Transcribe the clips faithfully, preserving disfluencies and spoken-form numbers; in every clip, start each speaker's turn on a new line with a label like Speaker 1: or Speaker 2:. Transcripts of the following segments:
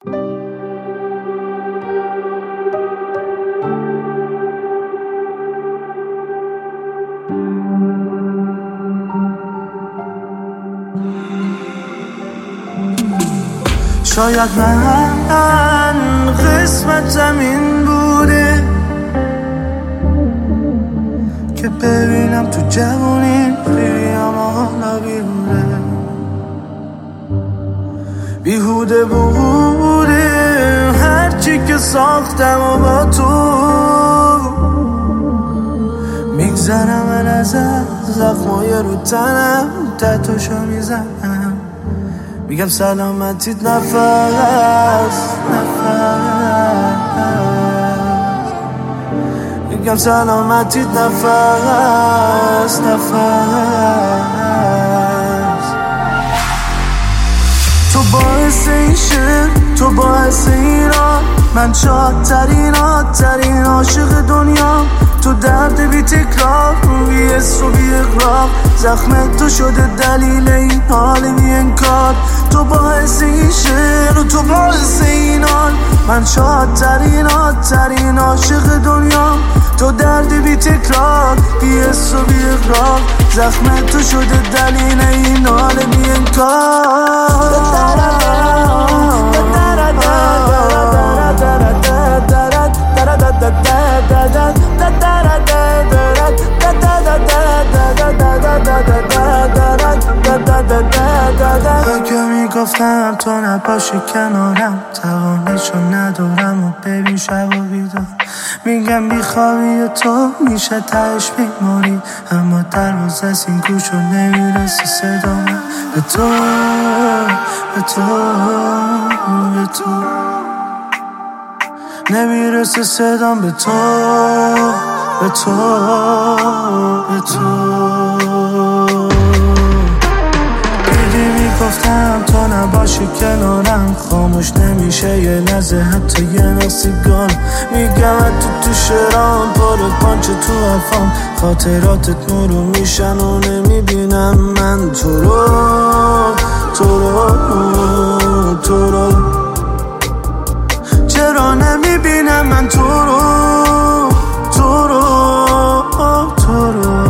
Speaker 1: شاید من قسمتم این بوده که ببینم تو جوانی پیریم حالا بیهوده بیهوده بوده هرچی که ساختم و با تو میگذرم من از زخمای رو تنم تتوشو میزنم میگم سلامتیت نفس نفس میگم سلامتیت نفس نفس تو باعث این شعر تو باعث ایران من شادترین آترین عاشق دنیا تو درد بی تکرار بی حس و بی اقرار زخم تو شده دلیل این حال بی انکار تو باعث این شعر و تو باعث این حال من شادترین آترین عاشق دنیا تو درد بی تکرار بی حس و بی اقرار زخم تو شده دلیل این حال بی انکار اگه میگفتم تو نباشی کنارم توانشو ندارم و ببین شب و بیدار میگم بیخوابی تو میشه تهش بیماری اما دروازه از این گوشو نمیرسی صدا من به تو به تو به تو نمیرسه صدام به تو به تو به تو گفتم تو نباشی کنارم خاموش نمیشه یه لحظه حتی یه نسیگان میگم تو تو شرام پارو پانچه تو افام خاطراتت نورو میشن و نمیبینم من تو رو تو رو تو رو چرا نمیبینم من تو رو تو رو تو رو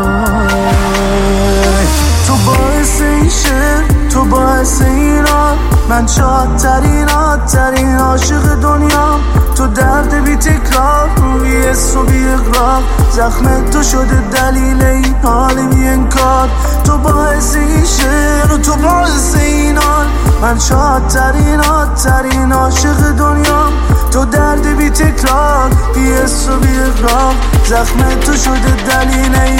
Speaker 1: تو باعث این شعر تو باعث ایران من شادترین آترین عاشق دنیا تو درد بی تکرار بی حس و بی اقرار زخم تو شده دلیل این حال بی انکار تو باعث این شعر و تو باعث این حال من شادترین آترین عاشق دنیا تو درد بی تکرار بی حس و بی اقرار زخم تو شده دلیل